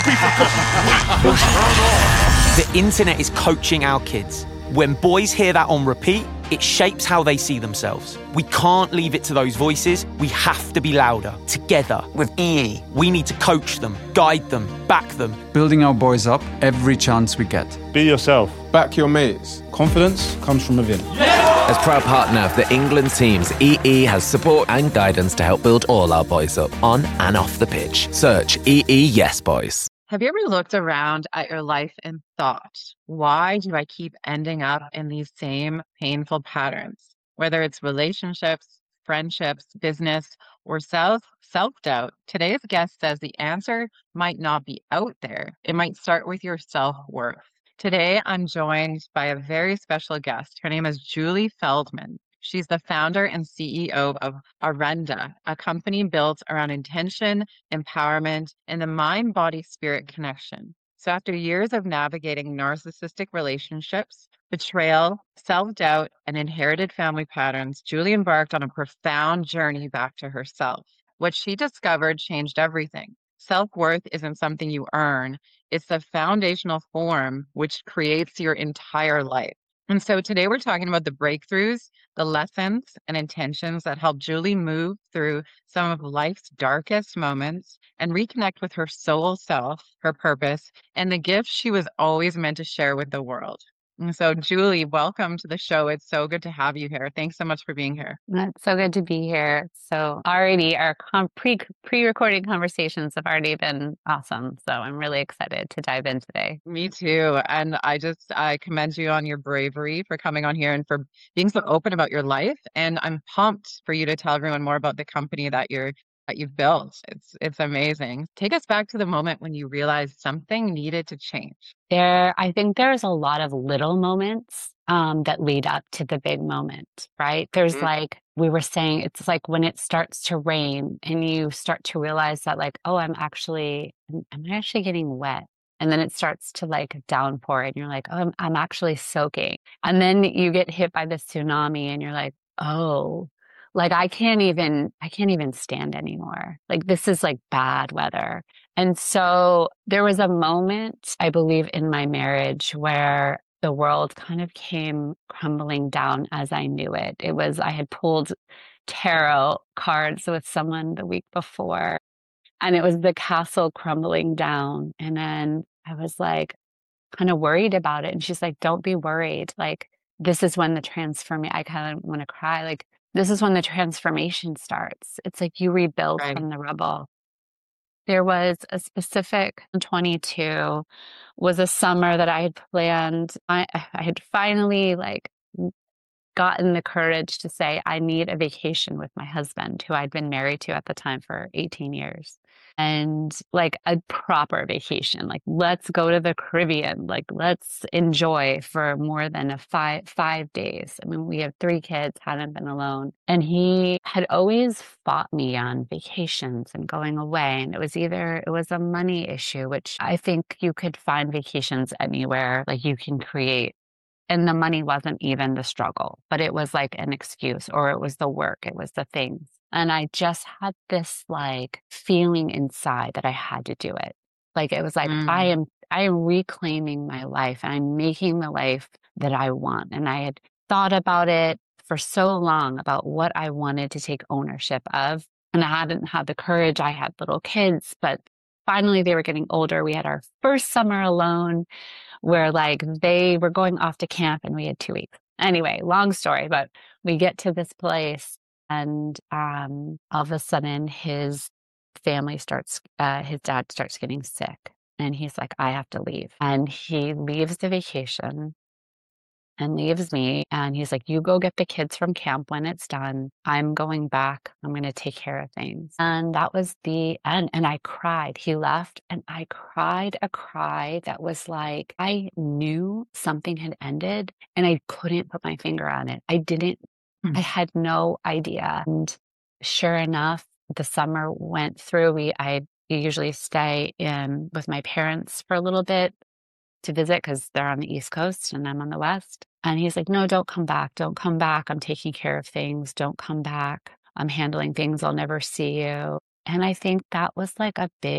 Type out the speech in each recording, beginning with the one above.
The internet is coaching our kids. When boys hear that on repeat, it shapes how they see themselves. We can't leave it to those voices. We have to be louder, together, with EE. We need to coach them, guide them, back them. Building our boys up every chance we get. Be yourself. Back your mates. Confidence comes from within. As proud partner of the England teams, EE has support and guidance to help build all our boys up, on and off the pitch. Search EE Yes Boys. Have you ever looked around at your life and thought, why do I keep ending up in these same painful patterns? Whether it's relationships, friendships, business, or self-doubt, today's guest says the answer might not be out there. It might start with your self-worth. Today, I'm joined by a very special guest. Her name is Julie Feldman. She's the founder and CEO of Arenda, a company built around intention, empowerment, and the mind-body-spirit connection. So after years of navigating narcissistic relationships, betrayal, self-doubt, and inherited family patterns, Julie embarked on a profound journey back to herself. What she discovered changed everything. Self-worth isn't something you earn. It's the foundational form which creates your entire life. And so today we're talking about the breakthroughs, the lessons and intentions that help Julie move through some of life's darkest moments and reconnect with her soul self, her purpose, and the gifts she was always meant to share with the world. And so, Julie, welcome to the show. It's so good to have you here. Thanks so much for being here. It's so good to be here. So already our pre-recording conversations have already been awesome. So I'm really excited to dive in today. Me too. And I commend you on your bravery for coming on here and for being so open about your life. And I'm pumped for you to tell everyone more about the company that you've built. It's amazing. Take us back to the moment when you realized something needed to change. I think there's a lot of little moments that lead up to the big moment, right? There's like we were saying, it's like when it starts to rain and you start to realize that like, oh, am I actually getting wet? And then it starts to like downpour and you're like, oh, I'm actually soaking. And then you get hit by the tsunami and you're like, oh, like I can't even stand anymore. Like this is like bad weather. And so there was a moment, I believe, in my marriage where the world kind of came crumbling down as I knew it. I had pulled tarot cards with someone the week before, and it was the castle crumbling down. And then I was like kind of worried about it. And she's like, don't be worried. Like this is when the transformation, I kind of want to cry. Like, this is when the transformation starts. It's like you rebuild from the rubble. There was a specific 22 was a summer that I had planned. I had finally like gotten the courage to say, I need a vacation with my husband, who I'd been married to at the time for 18 years. And like a proper vacation, like let's go to the Caribbean, like let's enjoy for more than a five days. I mean, we have 3 kids, hadn't been alone. And he had always fought me on vacations and going away. And it was a money issue, which I think you could find vacations anywhere, like you can create. And the money wasn't even the struggle, but it was like an excuse, or it was the work, it was the things. And I just had this like feeling inside that I had to do it. Like it was like, I am reclaiming my life and I'm making the life that I want. And I had thought about it for so long about what I wanted to take ownership of. And I hadn't had the courage. I had little kids, but finally they were getting older. We had our first summer alone, where like they were going off to camp and we had 2 weeks. Anyway, long story, but we get to this place and all of a sudden his dad starts getting sick and he's like, I have to leave. And he leaves the vacation and leaves me. And he's like, you go get the kids from camp when it's done. I'm going back. I'm going to take care of things. And that was the end. And I cried. He left and I cried a cry that was like, I knew something had ended and I couldn't put my finger on it. I had no idea. And sure enough, the summer went through. I usually stay in with my parents for a little bit to visit because they're on the East Coast and I'm on the West. And he's like, no, don't come back. Don't come back. I'm taking care of things. Don't come back. I'm handling things. I'll never see you. And I think that was like a big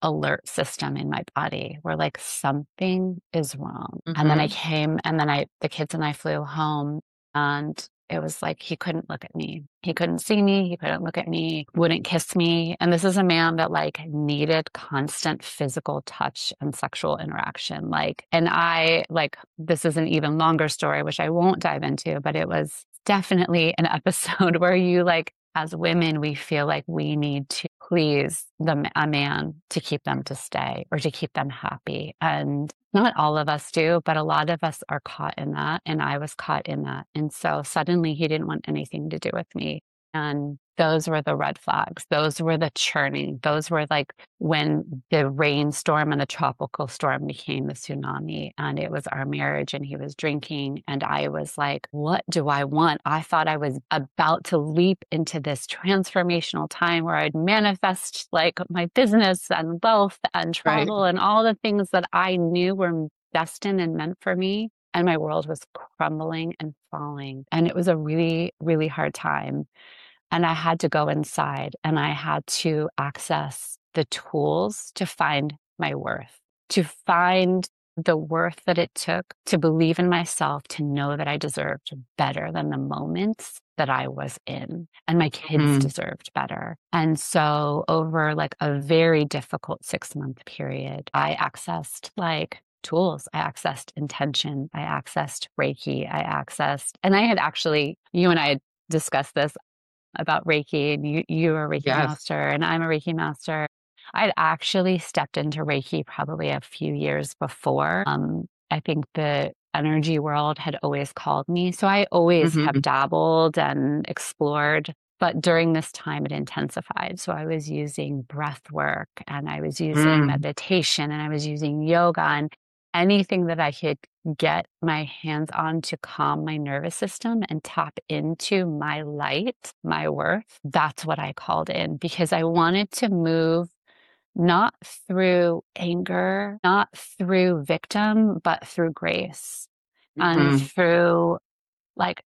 alert system in my body where like something is wrong. Mm-hmm. And then I came and then the kids and I flew home, and it was like he couldn't look at me. He couldn't see me. He couldn't look at me, wouldn't kiss me. And this is a man that like needed constant physical touch and sexual interaction. And I like, this is an even longer story, which I won't dive into, but it was definitely an episode where you like, as women, we feel like we need to please a man to keep them to stay or to keep them happy. And not all of us do, but a lot of us are caught in that. And I was caught in that. And so suddenly he didn't want anything to do with me. And those were the red flags. Those were the churning. Those were like when the rainstorm and the tropical storm became the tsunami, and it was our marriage, and he was drinking. And I was like, what do I want? I thought I was about to leap into this transformational time where I'd manifest like my business and wealth and travel and all the things that I knew were destined and meant for me. And my world was crumbling and falling. And it was a really, really hard time. And I had to go inside and I had to access the tools to find my worth, to find the worth that it took to believe in myself, to know that I deserved better than the moments that I was in, and my kids deserved better. And so over like a very difficult 6-month period, I accessed like tools. I accessed intention. I accessed Reiki. And I had actually, you and I had discussed this about Reiki, and you are a Reiki master and I'm a Reiki master. I'd actually stepped into Reiki probably a few years before. I think the energy world had always called me. So I always have dabbled and explored. But during this time, it intensified. So I was using breath work, and I was using meditation, and I was using yoga, and anything that I could get my hands on to calm my nervous system and tap into my light, my worth. That's what I called in, because I wanted to move not through anger, not through victim, but through grace and through like,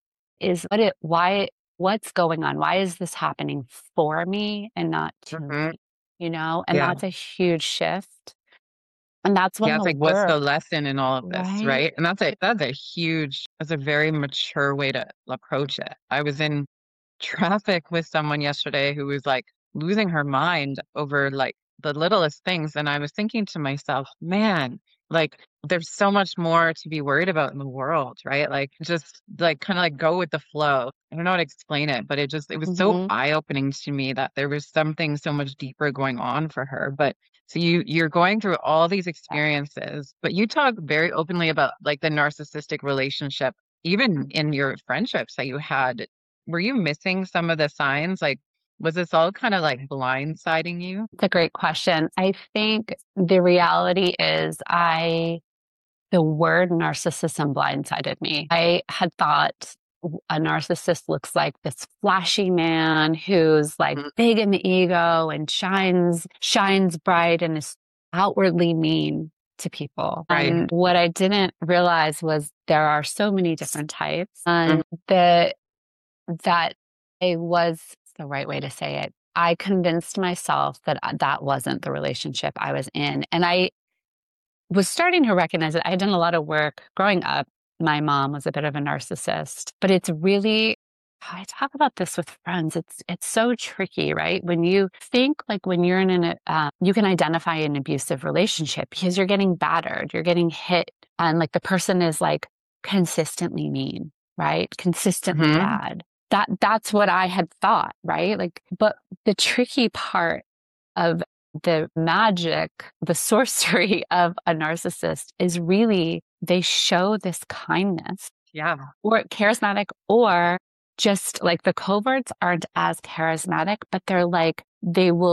what's going on? Why is this happening for me and not to me? And that's a huge shift. And that's when it's like, what's the lesson in all of this, right? And that's a very mature way to approach it. I was in traffic with someone yesterday who was like losing her mind over like the littlest things. And I was thinking to myself, man, like there's so much more to be worried about in the world, right? Like just like kind of like go with the flow. I don't know how to explain it, but it was so eye-opening to me that there was something so much deeper going on for her. But so you're going through all these experiences, but you talk very openly about like the narcissistic relationship, even in your friendships that you had. Were you missing some of the signs? Like, was this all kind of like blindsiding you? It's a great question. I think the reality is the word narcissism blindsided me. I had thought a narcissist looks like this flashy man who's like big in the ego and shines bright and is outwardly mean to people. Right. And what I didn't realize was there are so many different types, and that it was the right way to say it. I convinced myself that that wasn't the relationship I was in. And I was starting to recognize it. I had done a lot of work growing up. My mom was a bit of a narcissist, but it's really, I talk about this with friends. It's so tricky, right? When you think like when you're in you can identify an abusive relationship because you're getting battered, you're getting hit, and like the person is like consistently mean, right? Consistently bad. That's what I had thought, right? Like, but the tricky part of the magic, the sorcery of a narcissist is really they show this kindness. Yeah. Or charismatic, or just like the coverts aren't as charismatic, but they're like, they will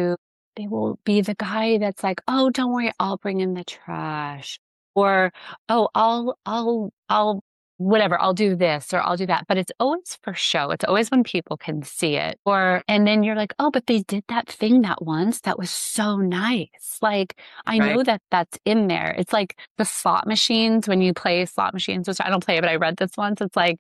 be the guy that's like, oh, don't worry, I'll bring in the trash. Or, oh, I'll whatever, I'll do this or I'll do that. But it's always for show. It's always when people can see it. And then you're like, oh, but they did that thing that once that was so nice. Like, I know that that's in there. It's like the slot machines, when you play slot machines, which I don't play, but I read this once. It's like,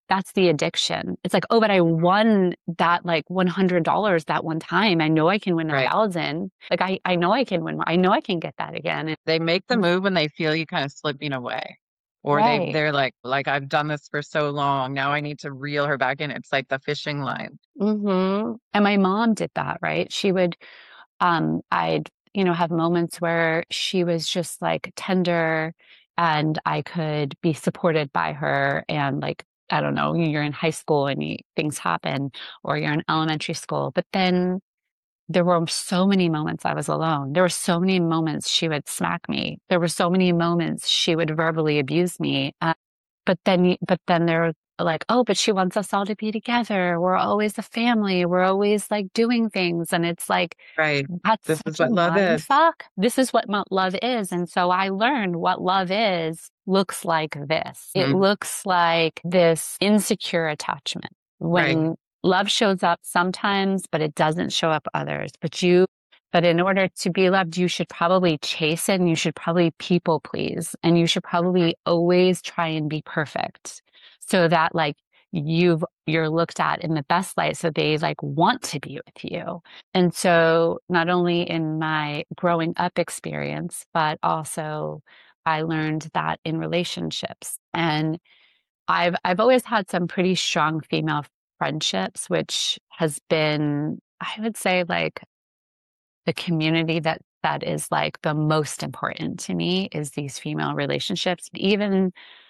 that's the addiction. It's like, oh, but I won that like $100 that one time. I know I can win 1,000. Like I know I can win. I know I can get that again. And They make the move when they feel you kind of slipping away. Or they're like, I've done this for so long. Now I need to reel her back in. It's like the fishing line. And my mom did that, right? She would, I'd, have moments where she was just like tender and I could be supported by her. And like, I don't know, you're in high school and things happen, or you're in elementary school. But then there were so many moments I was alone. There were so many moments she would smack me. There were so many moments she would verbally abuse me. But then they're like, oh, but she wants us all to be together. We're always a family. We're always like doing things. And it's like, this is what love is. This is what love is. And so I learned what love looks like this. It looks like this insecure attachment. When love shows up sometimes, but it doesn't show up others. But in order to be loved, you should probably chase it, and you should probably people please, and you should probably always try and be perfect so that like you're looked at in the best light, so they like want to be with you. And so not only in my growing up experience, but also I learned that in relationships. And I've always had some pretty strong female friendships, which has been, I would say, like the community that is like the most important to me is these female relationships. Even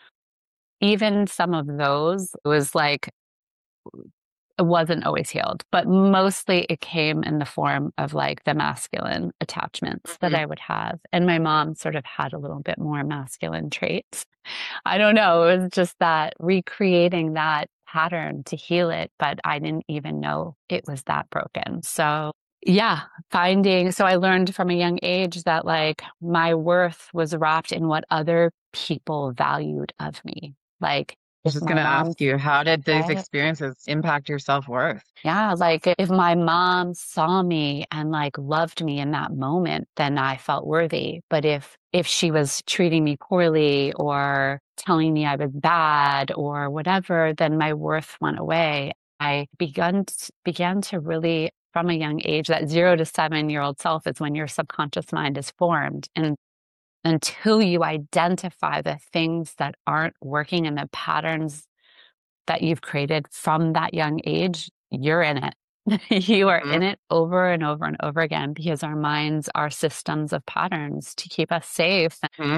some of those was like, it wasn't always healed, but mostly it came in the form of like the masculine attachments that I would have. And my mom sort of had a little bit more masculine traits. I don't know. It was just that recreating that pattern to heal it, but I didn't even know it was that broken. So yeah, so I learned from a young age that like my worth was wrapped in what other people valued of me. Like, I was just going to ask you, how did these experiences impact your self-worth? Yeah, like if my mom saw me and like loved me in that moment, then I felt worthy. But if she was treating me poorly or telling me I was bad or whatever, then my worth went away. I began to really, from a young age, that 0 to 7-year-old self is when your subconscious mind is formed. And until you identify the things that aren't working and the patterns that you've created from that young age, you're in it. You are in it over and over and over again, because our minds are systems of patterns to keep us safe.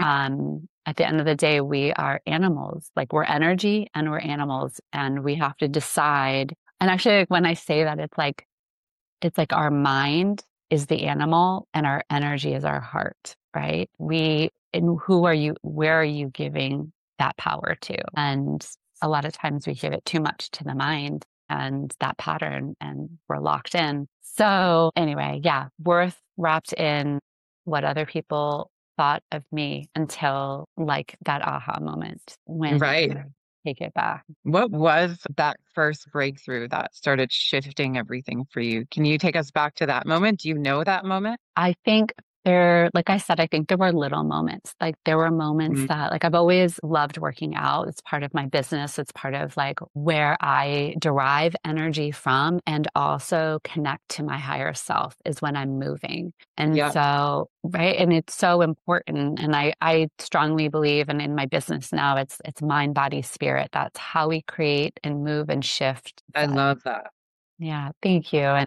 At the end of the day, we are animals. Like, we're energy and we're animals, and we have to decide. And actually, like, when I say that, it's like our mind is the animal and our energy is our heart, right? And where are you giving that power to? And a lot of times we give it too much to the mind and that pattern, and we're locked in. So anyway, yeah, worth wrapped in what other people thought of me until like that aha moment when I take it back. What was that first breakthrough that started shifting everything for you? Can you take us back to that moment? Do you know that moment? I think like I said, I think there were little moments. Like, there were moments that, like, I've always loved working out. It's part of my business. It's part of like where I derive energy from, and also connect to my higher self is when I'm moving. And so, right. And it's so important. And I strongly believe, and in my business now, it's mind, body, spirit. That's how we create and move and shift. I love that. Yeah. Thank you.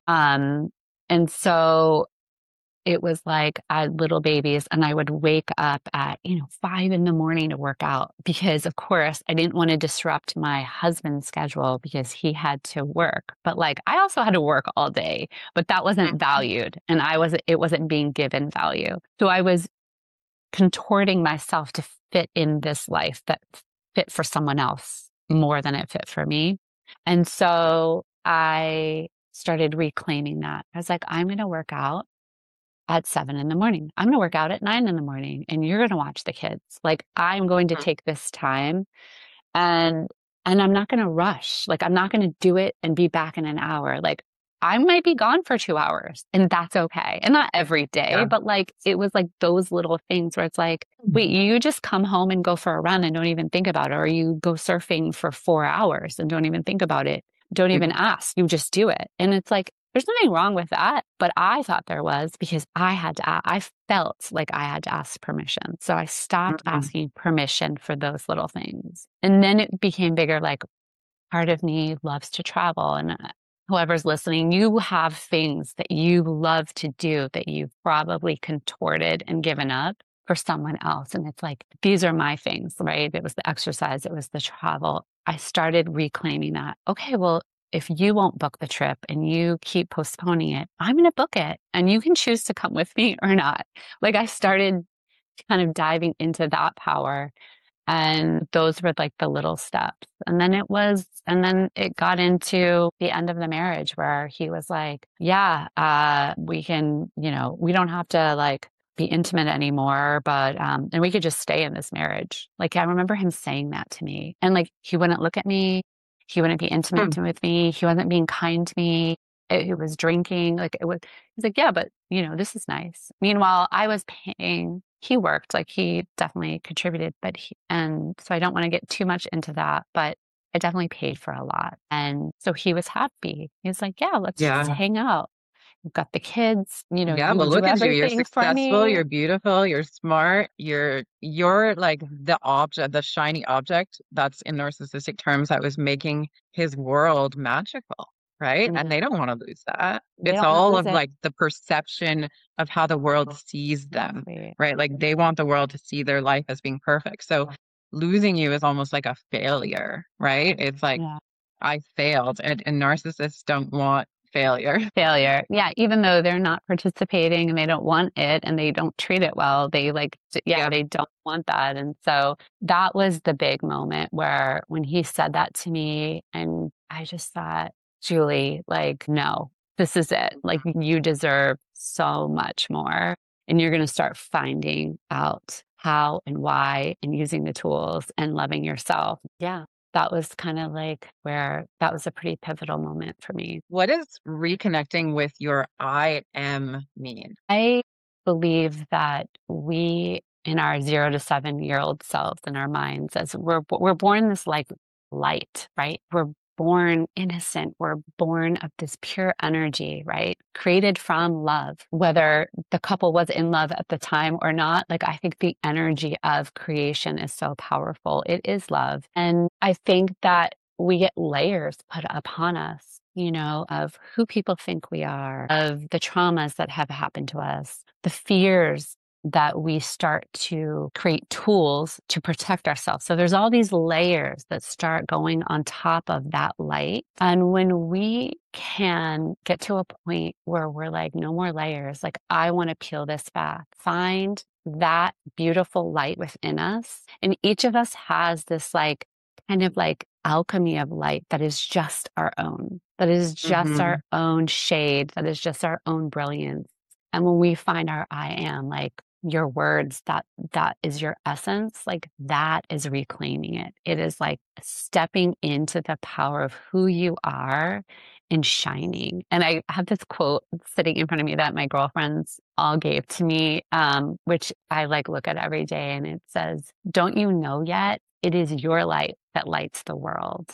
And so it was like I had little babies, and I would wake up at, 5 a.m. to work out, because of course I didn't want to disrupt my husband's schedule because he had to work. But like, I also had to work all day, but that wasn't valued, and it wasn't being given value. So I was contorting myself to fit in this life that fit for someone else more than it fit for me. And so I started reclaiming that. I was like, I'm going to work out at 7 a.m. I'm going to work out at 9 a.m, and you're going to watch the kids. Like, I'm going to take this time, and I'm not going to rush. Like, I'm not going to do it and be back in an hour. Like, I might be gone for 2 hours and that's okay. And not every day, but like, it was like those little things where it's like, wait, you just come home and go for a run and don't even think about it. Or you go surfing for 4 hours and don't even think about it. Don't even ask. You just do it. And it's like, there's nothing wrong with that. But I thought there was because I felt like I had to ask permission. So I stopped asking permission for those little things. And then it became bigger, like part of me loves to travel. And whoever's listening, you have things that you love to do that you've probably contorted and given up for someone else. And it's like, these are my things, right? It was the exercise. It was the travel. I started reclaiming that. Okay, well, if you won't book the trip and you keep postponing it, I'm going to book it and you can choose to come with me or not. Like I started kind of diving into that power. And those were like the little steps. And then it got into the end of the marriage where he was like, yeah, we can, we don't have to like be intimate anymore, but, and we could just stay in this marriage. Like, I remember him saying that to me and like, he wouldn't look at me. He wouldn't be intimate with me. He wasn't being kind to me. He was drinking. Like he's like, yeah, but this is nice. Meanwhile, I was paying, he worked, like he definitely contributed, and so I don't want to get too much into that, but I definitely paid for a lot. And so he was happy. He was like, yeah, let's just hang out. We've got the kids, Yeah, well, look at you. You're successful. You're beautiful. You're smart. You're like the object, the shiny object that's in narcissistic terms that was making his world magical, right? And they don't want to lose that. It's all of like the perception of how the world sees them, right? Like they want the world to see their life as being perfect. So losing you is almost like a failure, right? It's like, I failed, and narcissists don't want failure. Yeah. Even though they're not participating and they don't want it and they don't treat it well, they they don't want that. And so that was the big moment where when he said that to me, and I just thought, Julie, like, no, this is it. Like you deserve so much more. And you're going to start finding out how and why and using the tools and loving yourself. Yeah. That was kind of like where that was a pretty pivotal moment for me. What does reconnecting with your I am mean? I believe that we, in our 0 to 7-year-old selves in our minds, as we're born this like light, right? We're born innocent. We're born of this pure energy, right? Created from love, whether the couple was in love at the time or not. Like, I think the energy of creation is so powerful. It is love. And I think that we get layers put upon us, of who people think we are, of the traumas that have happened to us, the fears that we start to create tools to protect ourselves. So there's all these layers that start going on top of that light. And when we can get to a point where we're like, no more layers, like I want to peel this back, find that beautiful light within us. And each of us has this like kind of like alchemy of light that is just our own, that is just our own shade, that is just our own brilliance. And when we find our I am, like your words, that is your essence, like that is reclaiming it. It is like stepping into the power of who you are and shining. And I have this quote sitting in front of me that my girlfriends all gave to me, which I like look at every day. And it says, don't you know yet? It is your light that lights the world.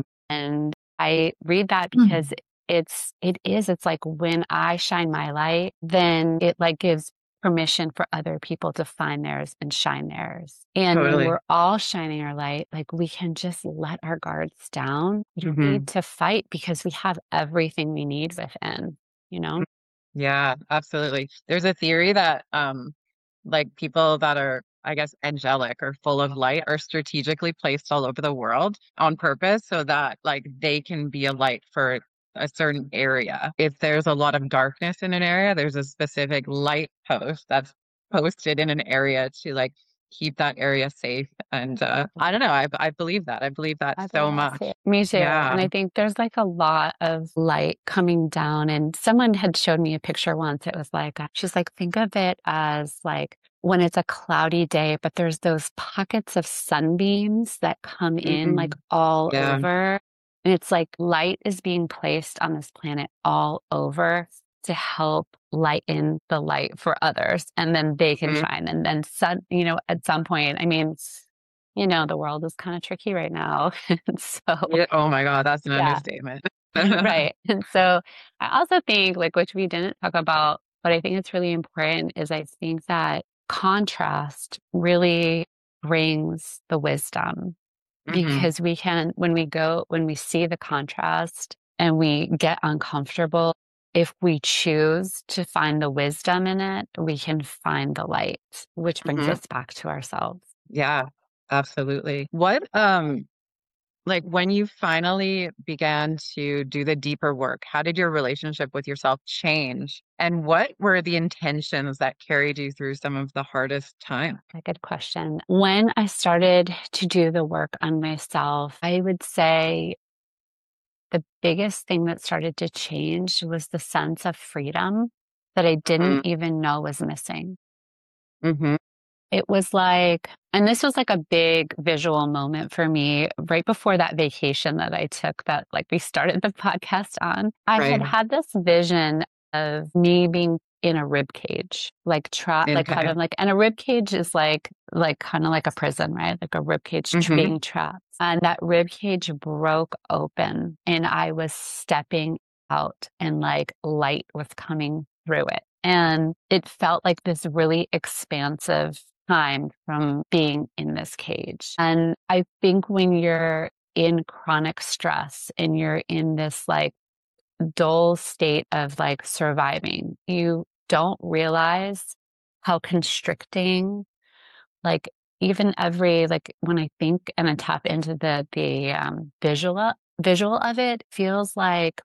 And I read that because it's like when I shine my light, then it like gives permission for other people to find theirs and shine theirs. And when we're all shining our light, like we can just let our guards down. You need to fight because we have everything we need within, Yeah, absolutely. There's a theory that like people that are, I guess, angelic or full of light are strategically placed all over the world on purpose so that like they can be a light for a certain area. If there's a lot of darkness in an area, there's a specific light post that's posted in an area to like keep that area safe. And I don't know, I believe that. I believe that so much. Me too. Yeah. And I think there's like a lot of light coming down. And someone had showed me a picture once. It was like, she's like, think of it as like when it's a cloudy day, but there's those pockets of sunbeams that come in like all over. And it's like light is being placed on this planet all over to help lighten the light for others. And then they can shine. And then, at some point, I mean, the world is kind of tricky right now. So, Yeah. Oh my God, that's an yeah, understatement. right. And so I also think, like, which we didn't talk about, but I think it's really important is I think that contrast really brings the wisdom because when we see the contrast and we get uncomfortable, if we choose to find the wisdom in it, we can find the light, which brings us back to ourselves. Yeah, absolutely. What, like when you finally began to do the deeper work, how did your relationship with yourself change? And what were the intentions that carried you through some of the hardest times? A good question. When I started to do the work on myself, I would say the biggest thing that started to change was the sense of freedom that I didn't even know was missing. Mm-hmm. It was like, and this was like a big visual moment for me right before that vacation that I took that like we started the podcast on. I had this vision of me being in a rib cage, like kind of like, and a rib cage is like kind of like a prison, right? Like a rib cage being trapped. And that rib cage broke open and I was stepping out and like light was coming through it. And it felt like this really expansive time from being in this cage. And I think when you're in chronic stress and you're in this like dull state of like surviving, you don't realize how constricting, like even every, like when I think and I tap into the visual of it, feels like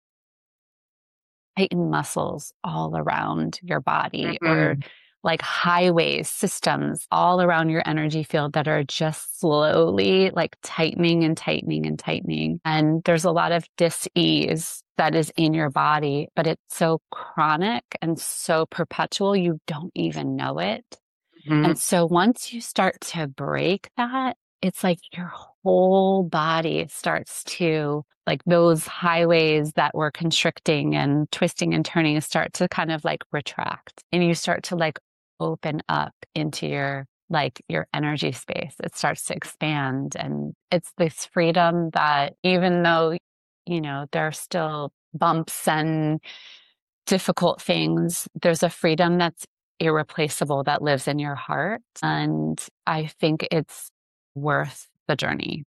tightened muscles all around your body or like highways, systems all around your energy field that are just slowly like tightening and tightening and tightening. And there's a lot of dis-ease that is in your body, but it's so chronic and so perpetual, you don't even know it. And so once you start to break that, it's like your whole body starts to, like those highways that were constricting and twisting and turning start to kind of like retract. And you start to like open up into your energy space. It starts to expand. And it's this freedom that even though, there are still bumps and difficult things, there's a freedom that's irreplaceable that lives in your heart. And I think it's worth the journey.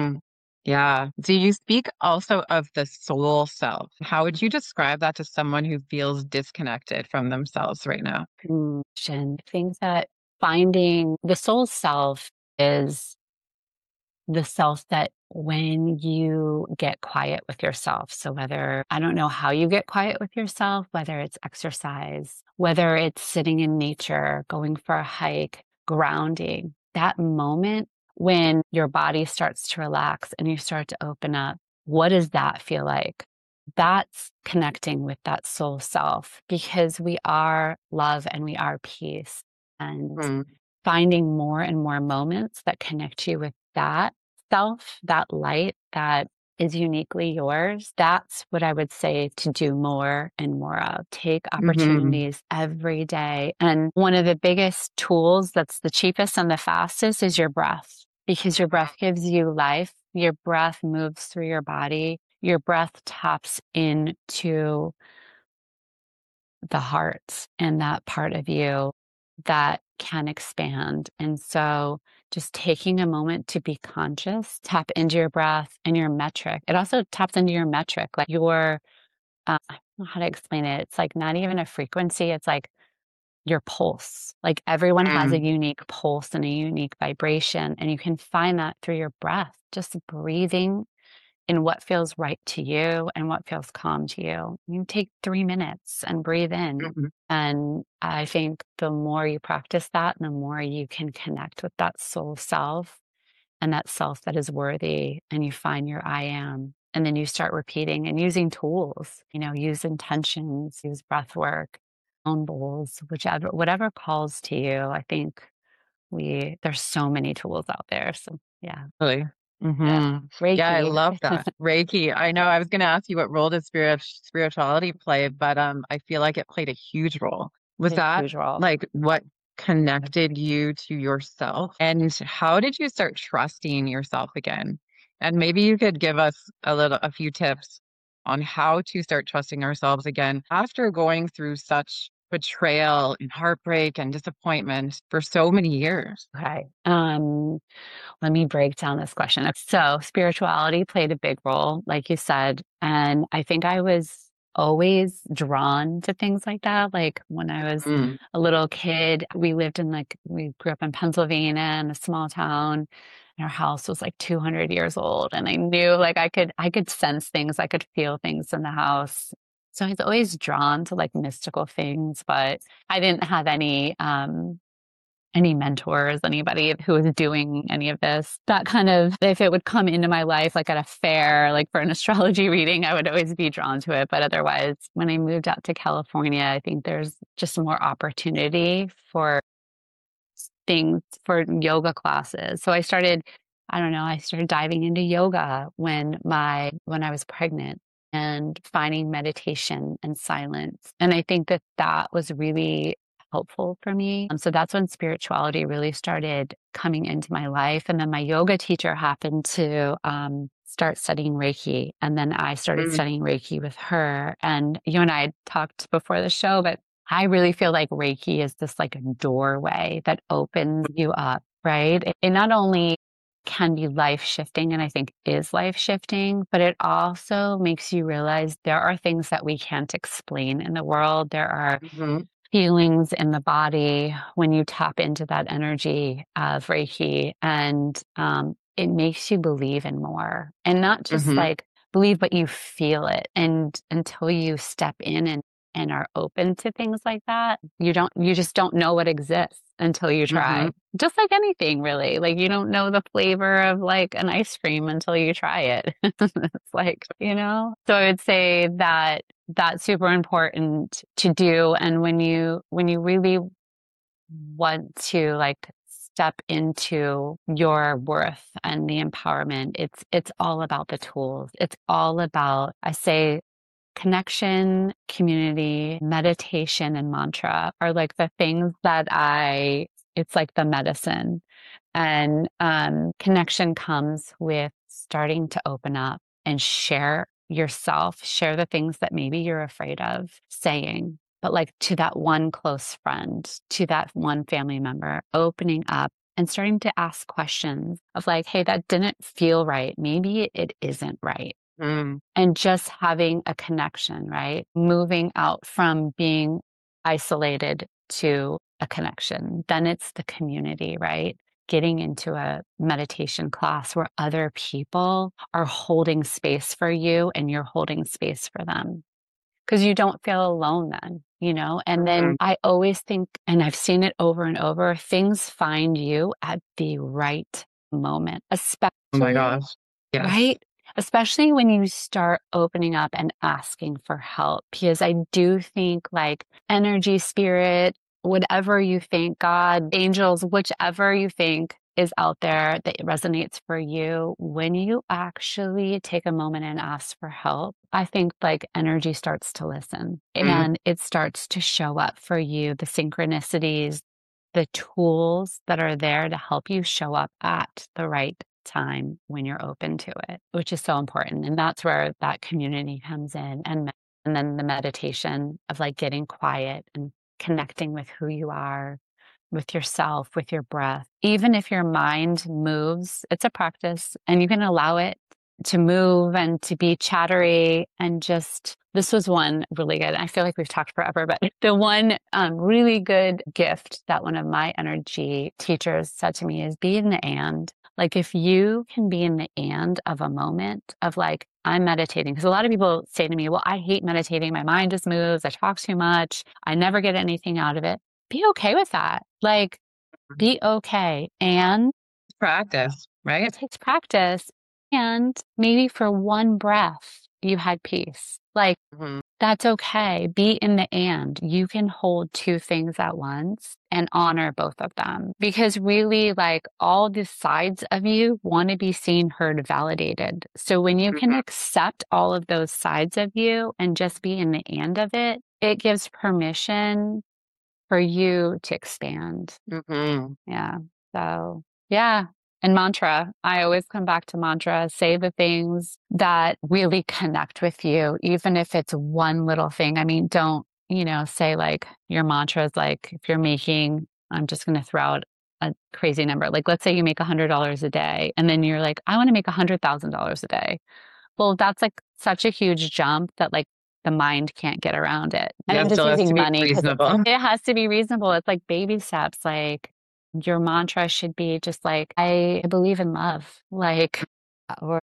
Yeah. Do you speak also of the soul self? How would you describe that to someone who feels disconnected from themselves right now? I think that finding the soul self is the self that when you get quiet with yourself. So I don't know how you get quiet with yourself, whether it's exercise, whether it's sitting in nature, going for a hike, grounding, that moment when your body starts to relax and you start to open up, what does that feel like? That's connecting with that soul self because we are love and we are peace. And finding more and more moments that connect you with that self, that light that is uniquely yours. That's what I would say to do more and more of. Take opportunities every day. And one of the biggest tools that's the cheapest and the fastest is your breath, because your breath gives you life. Your breath moves through your body. Your breath taps into the heart and that part of you that can expand. And so just taking a moment to be conscious, tap into your breath and your metric. It also taps into your metric, like your, I don't know how to explain it. It's like not even a frequency. It's like your pulse. Like everyone has a unique pulse and a unique vibration. And you can find that through your breath, just breathing in what feels right to you and what feels calm to you. You take 3 minutes and breathe in. And I think the more you practice that, the more you can connect with that soul self and that self that is worthy. And you find your I am. And then you start repeating and using tools, use intentions, use breath work, own bowls, whatever calls to you. I think there's so many tools out there. So yeah. Really? Mm-hmm. Yeah, I Reiki. love that. Reiki. I know I was going to ask you what role does spirituality play, but I feel like it played a huge role. Was A that huge role. like what connected you to yourself? And how did you start trusting yourself again? And maybe you could give us a few tips on how to start trusting ourselves again after going through such betrayal and heartbreak and disappointment for so many years. Okay. Let me break down this question. So spirituality played a big role, like you said. And I think I was always drawn to things like that. Like when I was Mm. a little kid, we grew up in Pennsylvania in a small town. And our house was like 200 years old. And I knew like I could sense things. I could feel things in the house. So I was always drawn to like mystical things, but I didn't have any mentors, anybody who was doing any of this. That kind of, if it would come into my life, like at a fair, like for an astrology reading, I would always be drawn to it. But otherwise, when I moved out to California, I think there's just more opportunity for things, for yoga classes. So I started diving into yoga when I was pregnant and finding meditation and silence. And I think that was really helpful for me. So that's when spirituality really started coming into my life. And then my yoga teacher happened to start studying Reiki. And then I started studying Reiki with her. And you and I had talked before the show, but I really feel like Reiki is this like a doorway that opens you up, right? It not only can be life shifting, and I think is life shifting, but it also makes you realize there are things that we can't explain in the world. There are feelings in the body when you tap into that energy of Reiki, and it makes you believe in more, and not just like believe, but you feel it. And until you step in and are open to things like that, you just don't know what exists until you try. Just like anything, really. Like you don't know the flavor of like an ice cream until you try it. It's like, So I would say that that's super important to do. And when you really want to like step into your worth and the empowerment, it's all about the tools. It's all about, I say, connection, community, meditation, and mantra are like the things that it's like the medicine. And connection comes with starting to open up and share yourself, share the things that maybe you're afraid of saying, but like to that one close friend, to that one family member, opening up and starting to ask questions of like, hey, that didn't feel right. Maybe it isn't right. And just having a connection, right? Moving out from being isolated to a connection. Then it's the community, right? Getting into a meditation class where other people are holding space for you and you're holding space for them. Because you don't feel alone then, And then I always think, and I've seen it over and over, things find you at the right moment, especially. Oh my gosh. Yes. Right? Especially when you start opening up and asking for help, because I do think like energy, spirit, whatever you think, God, angels, whichever you think is out there that resonates for you, when you actually take a moment and ask for help, I think like energy starts to listen and it starts to show up for you, the synchronicities, the tools that are there to help you show up at the right time when you're open to it, which is so important. And that's where that community comes in. And then the meditation of like getting quiet and connecting with who you are, with yourself, with your breath. Even if your mind moves, it's a practice and you can allow it to move and to be chattery. And just, this was one really good. I feel like we've talked forever, but the one really good gift that one of my energy teachers said to me is be in the and. Like if you can be in the and of a moment of like, I'm meditating. Because a lot of people say to me, well, I hate meditating. My mind just moves. I talk too much. I never get anything out of it. Be okay with that. Like, be okay. And practice, right? It takes practice. And maybe for one breath, you had peace. Like, That's okay. Be in the and. You can hold two things at once and honor both of them because really like all the sides of you want to be seen, heard, validated. So when you can accept all of those sides of you and just be in the and of it, it gives permission for you to expand. Yeah. So yeah. And mantra, I always come back to mantra, say the things that really connect with you, even if it's one little thing. I mean, don't, say like your mantra is like, if you're making, I'm just going to throw out a crazy number. Like, let's say you make $100 a day and then you're like, I want to make $100,000 a day. Well, that's like such a huge jump that like the mind can't get around it. And I'm just using money because it has to be reasonable. It's like baby steps, like, your mantra should be just like, I believe in love, like, or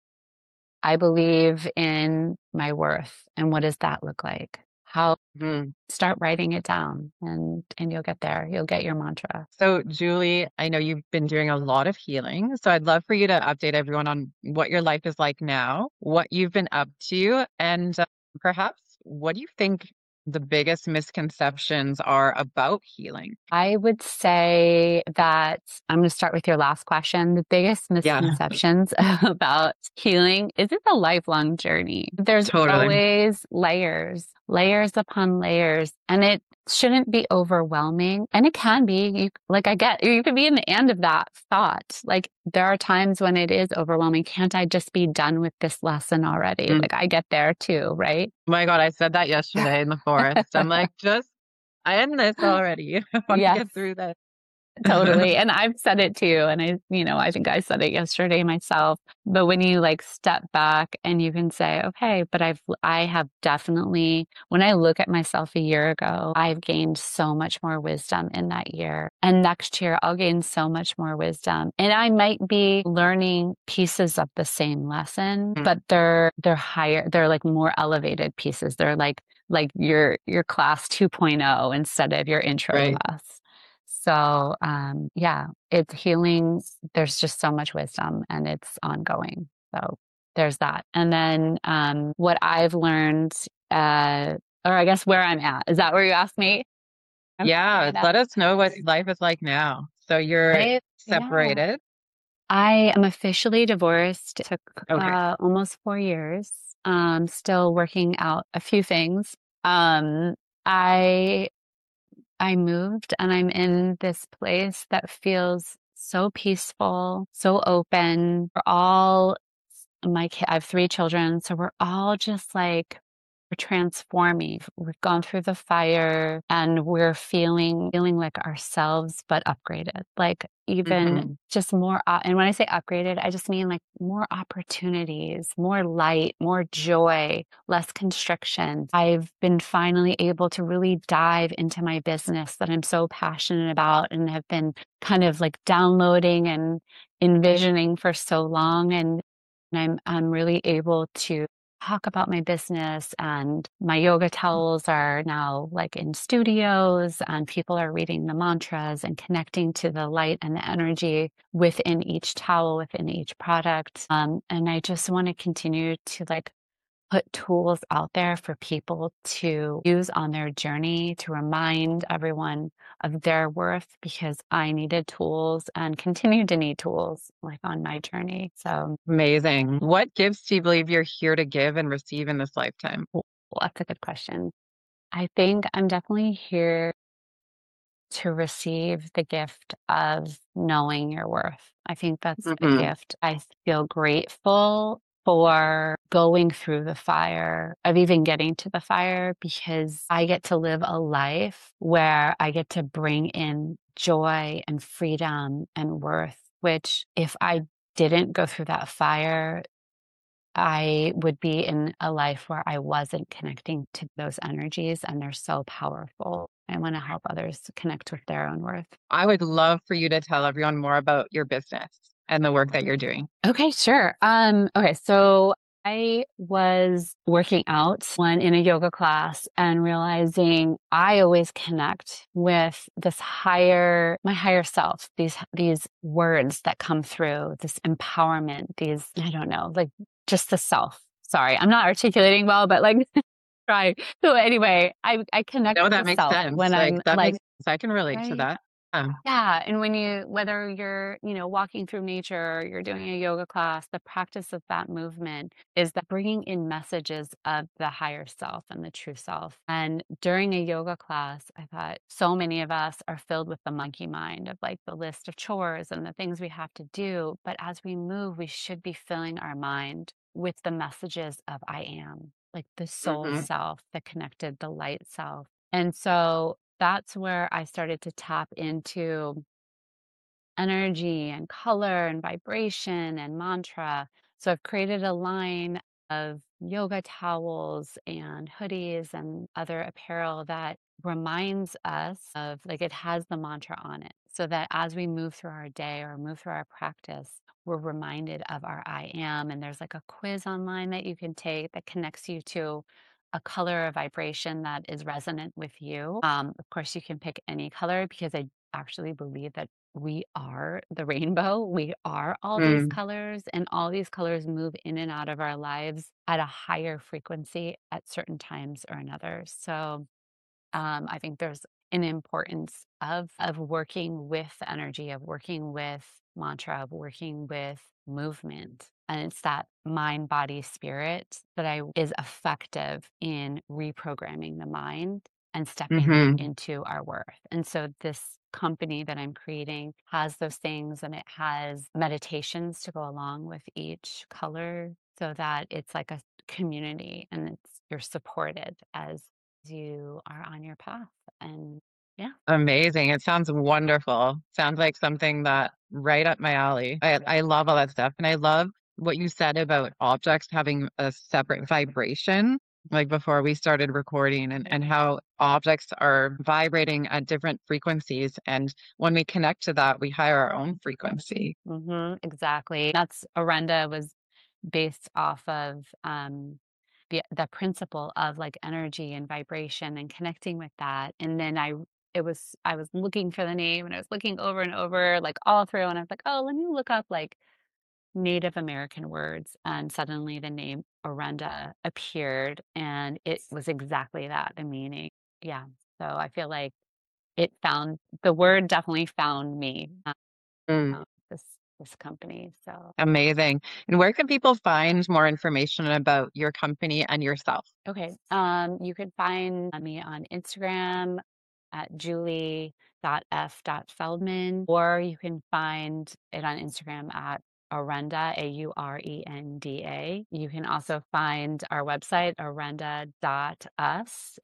I believe in my worth. And what does that look like? How start writing it down and you'll get there. You'll get your mantra. So Julie, I know you've been doing a lot of healing. So I'd love for you to update everyone on what your life is like now, what you've been up to, and perhaps what do you think the biggest misconceptions are about healing? I would say that I'm going to start with your last question. The biggest misconceptions about healing is it's a lifelong journey. There's always layers upon layers, and it shouldn't be overwhelming. And it can be, you could be in the end of that thought. Like there are times when it is overwhelming. Can't I just be done with this lesson already? Like I get there too, right? Oh my God, I said that yesterday in the forest. I'm like, I end this already. I want to get through this. Totally. And I've said it too. And I think I said it yesterday myself, but when you like step back and you can say, okay, but I have definitely, when I look at myself a year ago, I've gained so much more wisdom in that year. And next year I'll gain so much more wisdom. And I might be learning pieces of the same lesson, but they're higher. They're like more elevated pieces. They're like your class 2.0 instead of your intro class. So, it's healing. There's just so much wisdom and it's ongoing. So there's that. And then, what I've learned, or I guess where I'm at, is that where you asked me? Yeah. Let us know what life is like now. So you're separated. Yeah. I am officially divorced. It took almost 4 years. Still working out a few things. I moved and I'm in this place that feels so peaceful, so open. I have 3 children, so we're all just like, we're transforming. We've gone through the fire and we're feeling like ourselves, but upgraded, like even just more. And when I say upgraded, I just mean like more opportunities, more light, more joy, less constriction. I've been finally able to really dive into my business that I'm so passionate about and have been kind of like downloading and envisioning for so long. And I'm really able to talk about my business, and my yoga towels are now like in studios and people are reading the mantras and connecting to the light and the energy within each towel, within each product. And I just want to continue to like put tools out there for people to use on their journey to remind everyone of their worth, because I needed tools and continue to need tools like on my journey. So amazing. What gifts do you believe you're here to give and receive in this lifetime? Well, that's a good question. I think I'm definitely here to receive the gift of knowing your worth. I think that's a gift. I feel grateful for going through the fire, of even getting to the fire, because I get to live a life where I get to bring in joy and freedom and worth, which if I didn't go through that fire, I would be in a life where I wasn't connecting to those energies, and they're so powerful. I want to help others connect with their own worth. I would love for you to tell everyone more about your business and the work that you're doing. Okay, sure. Okay, so I was working out in a yoga class and realizing I always connect with my higher self, these words that come through, this empowerment, I don't know, like just the self. Sorry, I'm not articulating well, but like Right. So anyway, I connect No, with that the makes self sense. when Like I'm that like, makes sense. I can relate to right? that. Yeah, and whether you're, walking through nature or you're doing a yoga class, the practice of that movement is that bringing in messages of the higher self and the true self. And during a yoga class, I thought so many of us are filled with the monkey mind of like the list of chores and the things we have to do. But as we move, we should be filling our mind with the messages of I am, like the soul Mhm. self, the connected, the light self. And so that's where I started to tap into energy and color and vibration and mantra. So I've created a line of yoga towels and hoodies and other apparel that reminds us of like it has the mantra on it. So that as we move through our day or move through our practice, we're reminded of our I am. And there's like a quiz online that you can take that connects you to a color or vibration that is resonant with you. Of course, you can pick any color because I actually believe that we are the rainbow. We are all these Mm. colors, and all these colors move in and out of our lives at a higher frequency at certain times or another. So I think there's an importance of working with energy, of working with mantra, of working with movement. And it's that mind, body, spirit that is effective in reprogramming the mind and stepping Mhm. into our worth. And so this company that I'm creating has those things, and it has meditations to go along with each color so that it's like a community, and you're supported as you are on your path. And yeah. Amazing. It sounds wonderful. Sounds like something that right up my alley. I love all that stuff. And I love what you said about objects having a separate vibration, like before we started recording, and how objects are vibrating at different frequencies. And when we connect to that, we higher our own frequency. Exactly. That's Orenda was based off of the principle of like energy and vibration and connecting with that. And then I was looking for the name, and I was looking over and over like all through, and I was like, oh, let me look up like Native American words, and suddenly the name Orenda appeared, and it was exactly that, the meaning. Yeah. So I feel like the word definitely found me, Mm. this this company. So Amazing. And where can people find more information about your company and yourself? okay. You can find me on Instagram at julie.f.feldman, or you can find it on Instagram at Orenda, Aurenda. You can also find our website, orenda.us,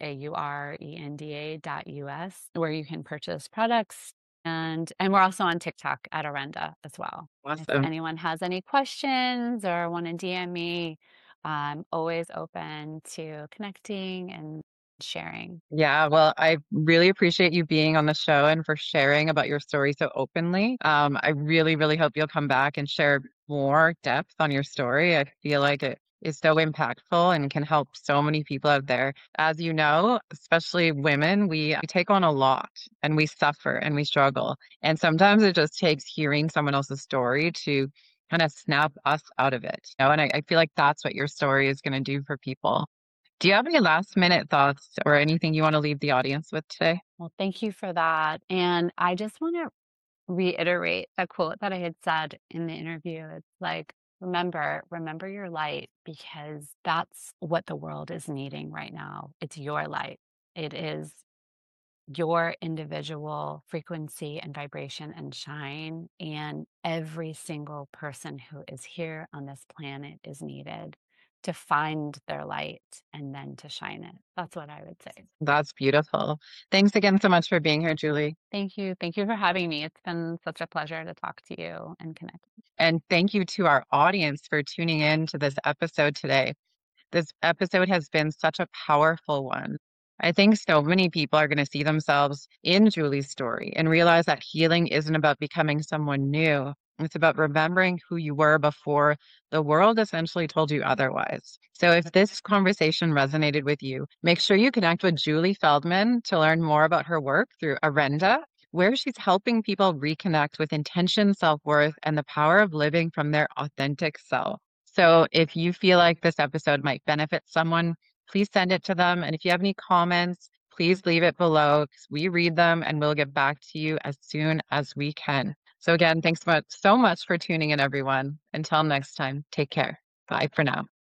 Aurenda.us, where you can purchase products. And we're also on TikTok at Orenda as well. If Awesome. anyone has any questions or want to DM me, I'm always open to connecting and sharing. Yeah, well, I really appreciate you being on the show and for sharing about your story so openly. I really, really hope you'll come back and share more depth on your story. I feel like it is so impactful and can help so many people out there. As you know, especially women, we take on a lot and we suffer and we struggle. And sometimes it just takes hearing someone else's story to kind of snap us out of it. And I feel like that's what your story is going to do for people. Do you have any last minute thoughts or anything you want to leave the audience with today? Well, thank you for that. And I just want to reiterate a quote that I had said in the interview. It's like, remember your light, because that's what the world is needing right now. It's your light. It is your individual frequency and vibration and shine. And every single person who is here on this planet is needed to find their light and then to shine it. That's what I would say. That's beautiful. Thanks again so much for being here, Julie. Thank you. Thank you for having me. It's been such a pleasure to talk to you and connect. And thank you to our audience for tuning in to this episode today. This episode has been such a powerful one. I think so many people are going to see themselves in Julie's story and realize that healing isn't about becoming someone new. It's about remembering who you were before the world essentially told you otherwise. So if this conversation resonated with you, make sure you connect with Julie Feldman to learn more about her work through Orenda, where she's helping people reconnect with intention, self-worth, and the power of living from their authentic self. So if you feel like this episode might benefit someone, please send it to them. And if you have any comments, please leave it below because we read them and we'll get back to you as soon as we can. So again, thanks so much for tuning in, everyone. Until next time, take care. Bye for now.